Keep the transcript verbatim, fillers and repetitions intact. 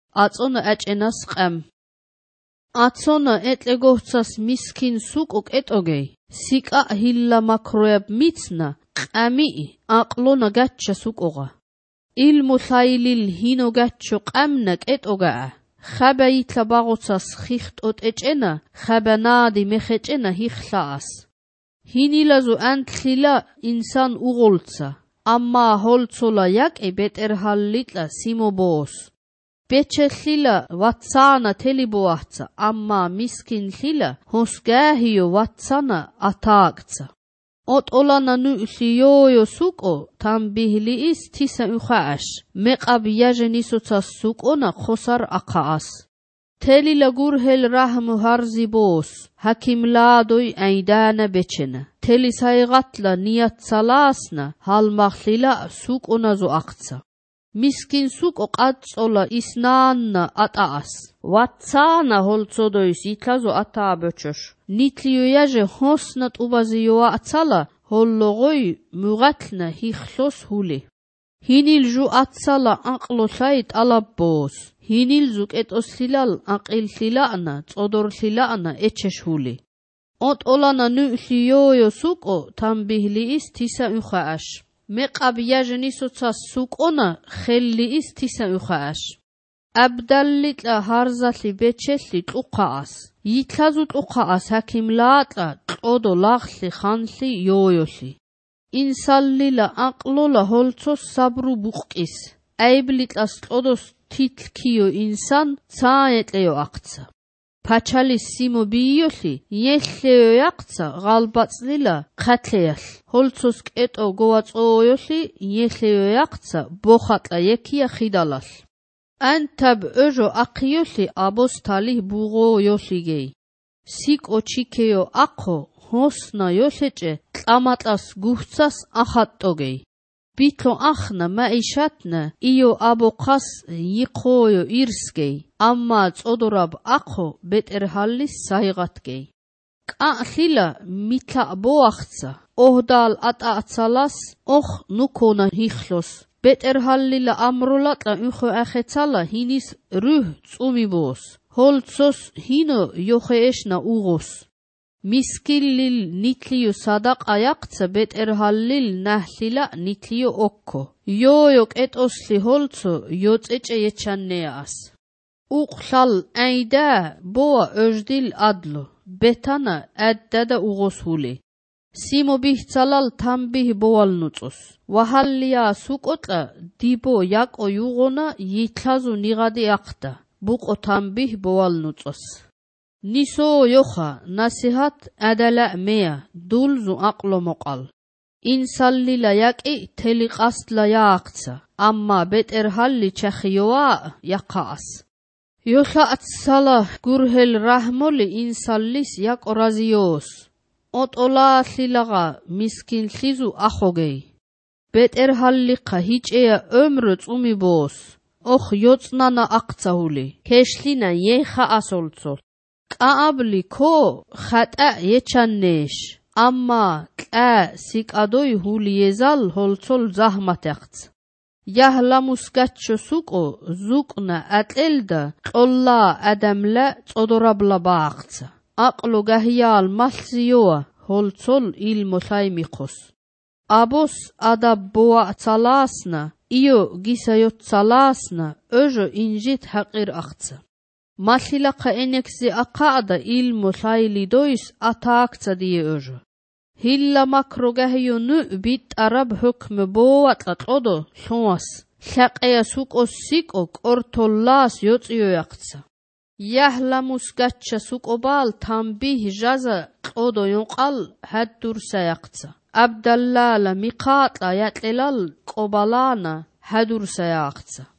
აწონა აჭენას ყამ. აცონა ეტლეგოხცას მისკინ სუკო კეტოგეი, სიკა ჰილლა მაქროებ მიცნა, ყამი აყლონა გაჩა სუკოღა. ილმუ ლაილილ ჰინო გაჩო ყამნა კეტოგაა. ხაბა ითლა ბაღოცას ხიხტოთ ეჭენა, ხაბა ნადი მეხეჭენა ჰიხლაას. ჰინილაზუ ანთლილა ინსან უღოლცა, ამმა ჰოლცოლა იაკე ბეტერჰალლიტლა სიმობოოს. ბეჩელილა ვაცანა თელიბოაცა, ამმა მისკინ ლილა ჰოსგაჰიო ვაცანა ათააკცა. ოტოლანა ნულიოიო სუკო თამბიჰლი ის თისა უხააშ, მეყაბ იაჟენისოცას სუკონა ხოსარ აკაას. თელილა გურჰელ რაჰმ ჰარზიბოს, ჰაკიმლადოი აიდანა ბეჩენა. თელი საიღატლა ნიათსალაასნა, ჰალმახლილა სუკონაზო აქცა. მისკინ სუკო ყაწოლა ისნაანნა ატაას. ვაცანა ჰოლცოდოის ითლაზო ათააბოჩოშ. ნიტლიო იაჟე ჰოსნა ტუბაზიოა აცალა, ჰოლლოღოი მუღათნა ჰიხლოს ჰული. ჰინილჟუ აცალა აყლოშაი ტალაბბოს. ჰინილზუ კეტოსლილალ აყილლილაანა, წოდორლილაანა ეჩეშჰული. ოტოლანა ნულიოიო სუკო თამბიჰლი ის თისა უხააშ. მეყაბ იაჟენისოცას სუკონა ხელლი ის თისა უხააშ. აბდალლიტლა ჰარზალი ბეჩეშლი ტუყაას. ითლაზუ ტუყაას ჰაკიმლაატლა ტყოდო ლაღლი ხანლი იოიოში. ინსალლილა აყლოლა ჰოლცოს საბრუ ბუყკის. აიბლიტლას ტყოდოს თითლქიო ინსან ცაეტლეო აქცა. ფაჩალის სიმო ბიიოში იეხლეო აქცა ღალბაწლილა ხათლეაშ. ჰოლცოს კეტო გოაწოიოში იეხლეო აქცა ბოხატლა ექია ხიდალაშ. ანთაბ ოჟო აყიოში აბოსთალი ბუღოიოშიგეი. სიკო ჩიქეო აყო ჰოსნა იოშეჭე ტლამატლას გუხცას ახატტოგეი. ბითლო ახნა მაიშატნა იო აბოყას იყოიო ირსგეი. ამმა წოდორაბ აყო ბეტერჰალლის საიღატგეი. ყაჰლილა მითლა ბოახცა. ოჰდალ ატაცალას ოხ ნუქონა ჰიხლოს. ბეტერჰალლილა ამროლატლა უხო ახეცალა ჰინის რუჰ წუმიბოს. ჰოლცოს ჰინო იოხეეშნა უღოს. მისკილილ ნიტლიო სადაყა იақცა ბეტერჰალლილ ნაჰლილა ნიტლიო ოქო. იოიო კეტოსლი ჰოლცო იოწეჭე ეჩანნეას. უყლალ აიდა ბოა ოჟდილ ადლო. ბეთანა ადდადა უღოსული. სიმო ბიჰცალალ თამბიჰ ბოვალნუწოს. ვაჰალლია სუკოტლა დილო იაკო იუღონა ითლაზუ ნიღადი აყდა. ბუყო თამბიჰ ბოვალნუწოს. ნისო იოხა ნასიჰათ ადალა მეა დულზუ აყლო მოყალ. ინსალლილა იაკი თელი ყასტლა იააქცა. ამმა ბეტერჰალლი ჩახიოა იაყაას. იოხააცალა გურჰელ რაჰმოლი ინსალლის იაკო რაზიოს. ოტოლაალილაღა მისკინ ლიზუ ახოგეი. ბეტერჰალლიყა ჰიჭეა ომრო წუმიბოს. ოხ იოწნანა აქცაული. ქეშლინა იეხა ასოლცო. ყააბლი ქო ხატა ეჩანნეშ. ამმა ყა სიკადოი ჰული ეზალ ჰოლცოლ ზაჰმათ ახც. იაჰლამუს გაჩო სუკო ზუკნა ატელდა ყოლლა ადამლა წოდორაბლა ბაახცა. აყლო გაჰიალ მალზიოა ჰოლცოლ ილმოშაი მიხოს. აბოს ადაბოა ცალასნა იო გისაიო ცალასნა ოჟო ინჯით ჰაყირ ახცა. მალილაყა ენექსი აყადა ილმოშაი ლიდოის ათააქცა დიე ოჟო. ჰილლა მაქრო გაჰიო ნუ ბიტარაბ ჰუქმ ბოატლა ყოდო შოას. ლაყეა სუკოს სიკო კორთოლას იოწიო ახცა. იაჰლამუს გაჩა სუკობალ თამბიჰ ჟაზა ყოდო იოყალ ჰადურსა ახცა. აბდალლალა მიყატლა იატლელალ ყობალანა ჰადურსა ახცა.